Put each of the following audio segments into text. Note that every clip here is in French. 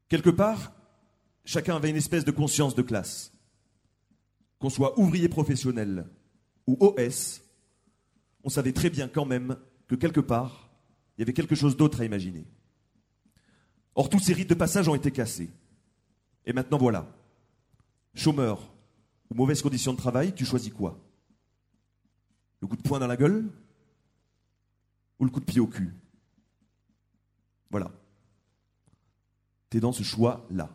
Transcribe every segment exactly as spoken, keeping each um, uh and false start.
Quelque part, chacun avait une espèce de conscience de classe. Qu'on soit ouvrier professionnel ou O S, on savait très bien quand même que quelque part, il y avait quelque chose d'autre à imaginer. Or, tous ces rites de passage ont été cassés. Et maintenant, voilà. Chômeur ou mauvaise condition de travail, tu choisis quoi? Le coup de poing dans la gueule ou le coup de pied au cul? Voilà. T'es dans ce choix-là.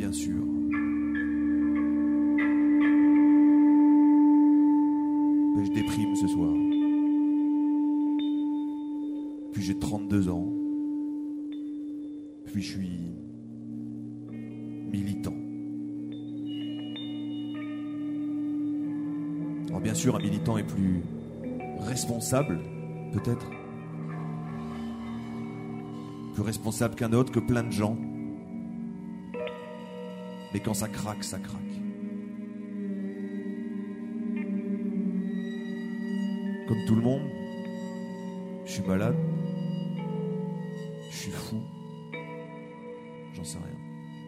bien sûr. Mais je déprime ce soir. Puis j'ai trente-deux ans. Puis je suis militant. Alors bien sûr, un militant est plus responsable, peut-être. Plus responsable qu'un autre, que plein de gens. Mais quand ça craque, ça craque. Comme tout le monde, je suis malade. Je suis fou. J'en sais rien.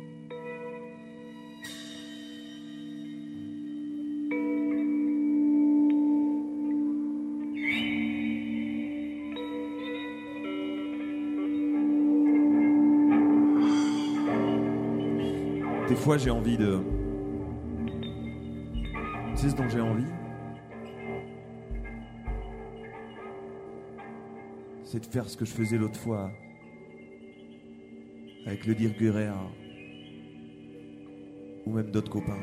Des fois, j'ai envie de... Tu sais ce dont j'ai envie ? C'est de faire ce que je faisais l'autre fois avec le Dir Guerrera ou même d'autres copains.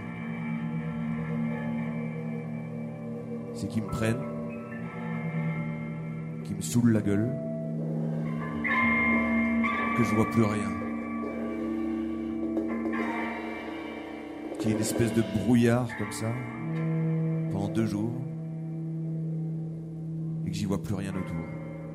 C'est qu'ils me prennent, qu'ils me saoulent la gueule, que je vois plus rien. Qu'il y ait une espèce de brouillard comme ça pendant deux jours et que j'y vois plus rien autour.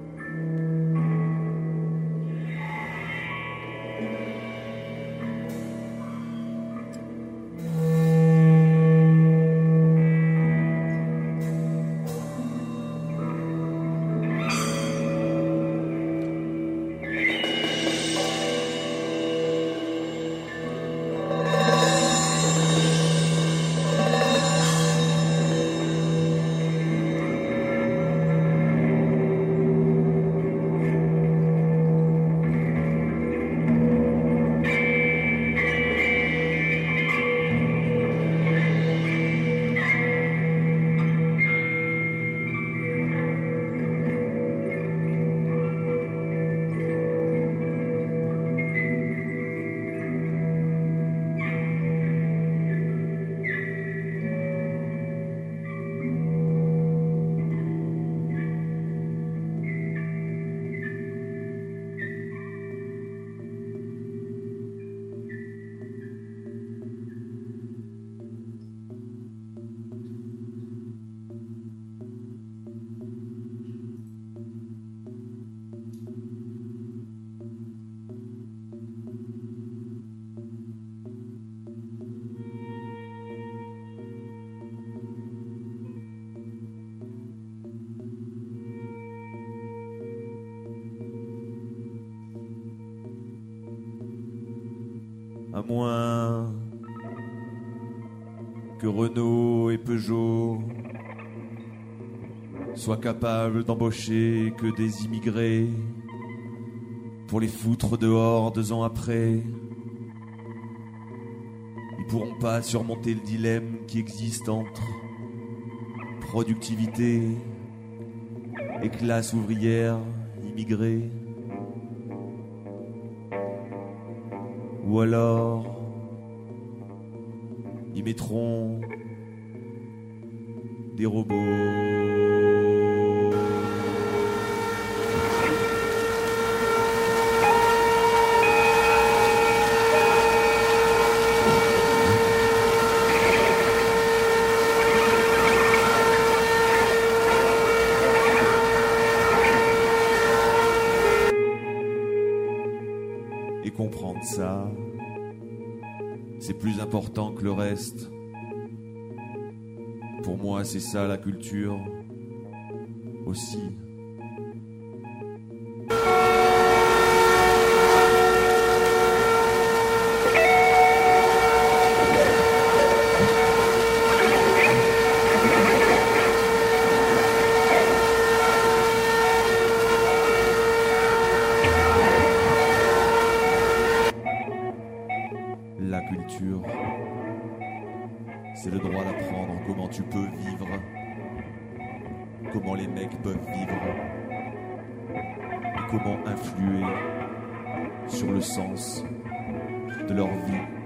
À moins que Renault et Peugeot soient capables d'embaucher que des immigrés pour les foutre dehors deux ans après. Ils pourront pas surmonter le dilemme qui existe entre productivité et classe ouvrière immigrée. Ou alors, ils mettront des robots. Et comprendre ça, c'est plus important que le reste. Pour moi, c'est ça la culture aussi. La culture, c'est le droit d'apprendre comment tu peux vivre, comment les mecs peuvent vivre, et comment influer sur le sens de leur vie.